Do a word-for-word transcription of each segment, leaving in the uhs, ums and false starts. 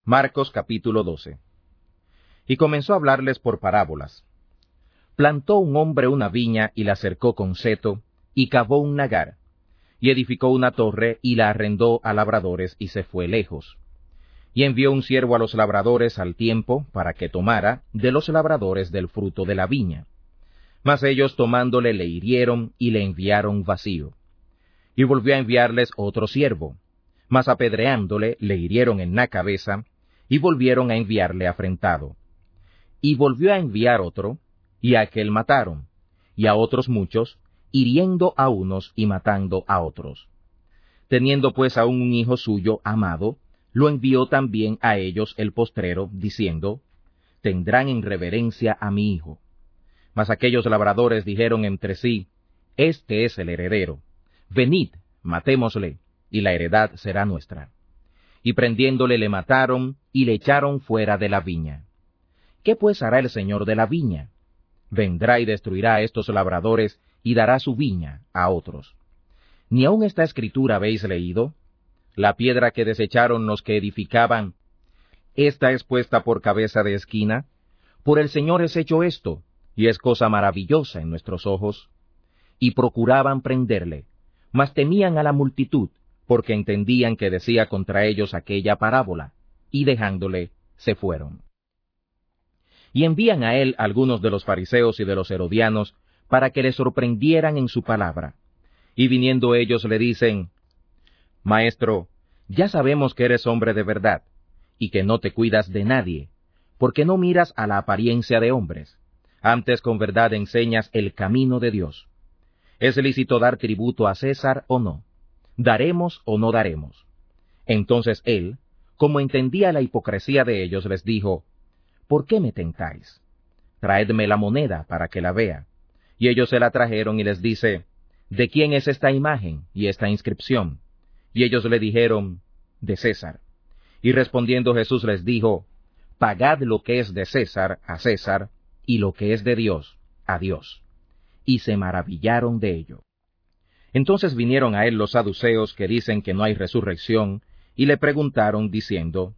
Marcos capítulo doce. Y comenzó a hablarles por parábolas. Plantó un hombre una viña y la cercó con seto, y cavó un lagar, y edificó una torre y la arrendó a labradores y se fue lejos. Y envió un siervo a los labradores al tiempo para que tomara de los labradores del fruto de la viña. Mas ellos tomándole le hirieron y le enviaron vacío. Y volvió a enviarles otro siervo, mas apedreándole le hirieron en la cabeza, y volvieron a enviarle afrentado. Y volvió a enviar otro, y a aquel mataron, y a otros muchos, hiriendo a unos y matando a otros. Teniendo pues aún un hijo suyo amado, lo envió también a ellos el postrero, diciendo, tendrán en reverencia a mi hijo. Mas aquellos labradores dijeron entre sí, este es el heredero, venid, matémosle, y la heredad será nuestra. Y prendiéndole le mataron, y le echaron fuera de la viña. ¿Qué pues hará el señor de la viña? Vendrá y destruirá a estos labradores, y dará su viña a otros. ¿Ni aun esta escritura habéis leído? La piedra que desecharon los que edificaban, esta es puesta por cabeza de esquina. Por el Señor es hecho esto, y es cosa maravillosa en nuestros ojos. Y procuraban prenderle, mas temían a la multitud, porque entendían que decía contra ellos aquella parábola, y dejándole, se fueron. Y envían a él algunos de los fariseos y de los herodianos, para que le sorprendieran en su palabra. Y viniendo ellos le dicen, Maestro, ya sabemos que eres hombre de verdad, y que no te cuidas de nadie, porque no miras a la apariencia de hombres, antes con verdad enseñas el camino de Dios. ¿Es lícito dar tributo a César o no? ¿Daremos o no daremos? Entonces él, como entendía la hipocresía de ellos, les dijo, ¿por qué me tentáis? Traedme la moneda para que la vea. Y ellos se la trajeron y les dice, ¿de quién es esta imagen y esta inscripción? Y ellos le dijeron, de César. Y respondiendo Jesús les dijo, pagad lo que es de César a César, y lo que es de Dios a Dios. Y se maravillaron de ello. Entonces vinieron a él los saduceos que dicen que no hay resurrección, y le preguntaron diciendo,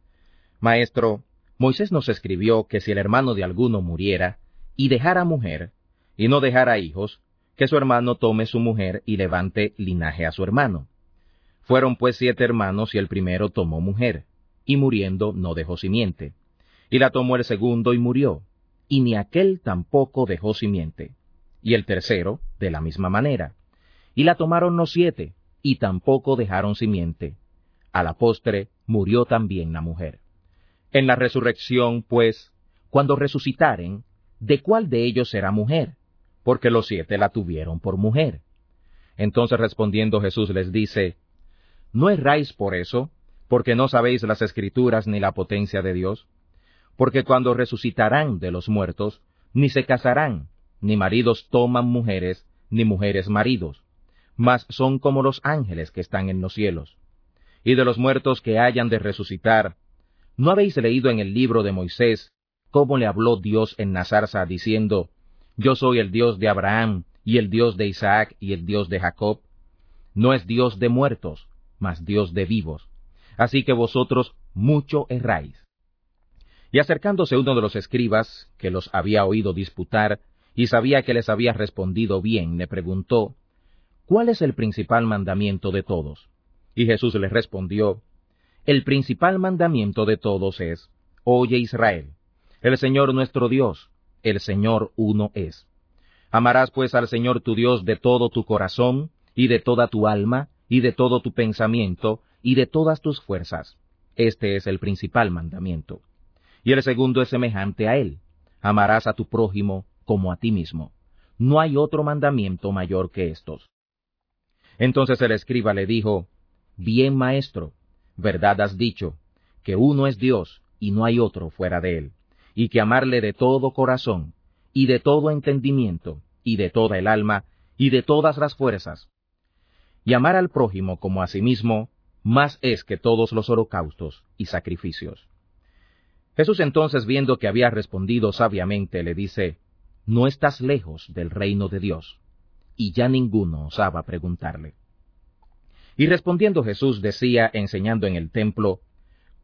Maestro, Moisés nos escribió que si el hermano de alguno muriera, y dejara mujer, y no dejara hijos, que su hermano tome su mujer y levante linaje a su hermano. Fueron pues siete hermanos, y el primero tomó mujer, y muriendo no dejó simiente. Y la tomó el segundo y murió, y ni aquel tampoco dejó simiente. Y el tercero, de la misma manera. Y la tomaron los siete, y tampoco dejaron simiente. A la postre murió también la mujer. En la resurrección, pues, cuando resucitaren, ¿de cuál de ellos será mujer? Porque los siete la tuvieron por mujer. Entonces respondiendo Jesús les dice, ¿no erráis por eso, porque no sabéis las Escrituras ni la potencia de Dios? Porque cuando resucitarán de los muertos, ni se casarán, ni maridos toman mujeres, ni mujeres maridos, mas son como los ángeles que están en los cielos. Y de los muertos que hayan de resucitar, ¿no habéis leído en el libro de Moisés cómo le habló Dios en la zarza, diciendo, Yo soy el Dios de Abraham, y el Dios de Isaac, y el Dios de Jacob? No es Dios de muertos, mas Dios de vivos. Así que vosotros mucho erráis. Y acercándose uno de los escribas, que los había oído disputar, y sabía que les había respondido bien, le preguntó, ¿cuál es el principal mandamiento de todos? Y Jesús les respondió, el principal mandamiento de todos es, Oye Israel, el Señor nuestro Dios, el Señor uno es. Amarás pues al Señor tu Dios de todo tu corazón, y de toda tu alma, y de todo tu pensamiento, y de todas tus fuerzas. Este es el principal mandamiento. Y el segundo es semejante a él, amarás a tu prójimo como a ti mismo. No hay otro mandamiento mayor que estos. Entonces el escriba le dijo, Bien, maestro, verdad has dicho, que uno es Dios, y no hay otro fuera de él, y que amarle de todo corazón, y de todo entendimiento, y de toda el alma, y de todas las fuerzas. Y amar al prójimo como a sí mismo, más es que todos los holocaustos y sacrificios. Jesús entonces, viendo que había respondido sabiamente, le dice, No estás lejos del reino de Dios. Y ya ninguno osaba preguntarle. Y respondiendo Jesús decía, enseñando en el templo,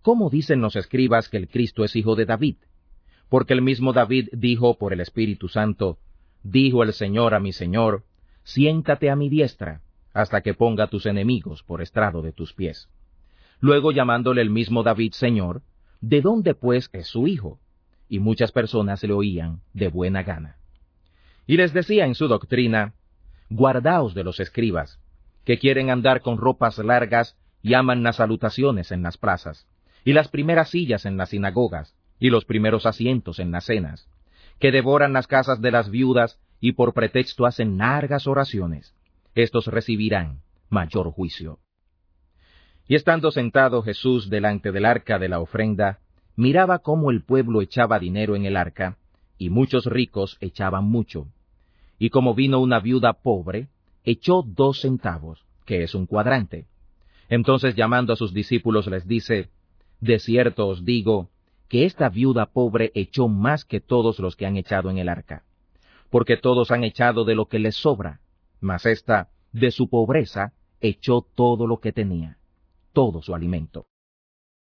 ¿cómo dicen los escribas que el Cristo es hijo de David? Porque el mismo David dijo por el Espíritu Santo, dijo el Señor a mi Señor, siéntate a mi diestra, hasta que ponga tus enemigos por estrado de tus pies. Luego llamándole el mismo David Señor, ¿de dónde pues es su hijo? Y muchas personas le oían de buena gana. Y les decía en su doctrina, guardaos de los escribas, que quieren andar con ropas largas y aman las salutaciones en las plazas, y las primeras sillas en las sinagogas, y los primeros asientos en las cenas, que devoran las casas de las viudas y por pretexto hacen largas oraciones. Estos recibirán mayor juicio. Y estando sentado Jesús delante del arca de la ofrenda, miraba cómo el pueblo echaba dinero en el arca, y muchos ricos echaban mucho. Y como vino una viuda pobre, echó dos centavos, que es un cuadrante. Entonces llamando a sus discípulos les dice, de cierto os digo, que esta viuda pobre echó más que todos los que han echado en el arca. Porque todos han echado de lo que les sobra, mas ésta, de su pobreza, echó todo lo que tenía, todo su alimento.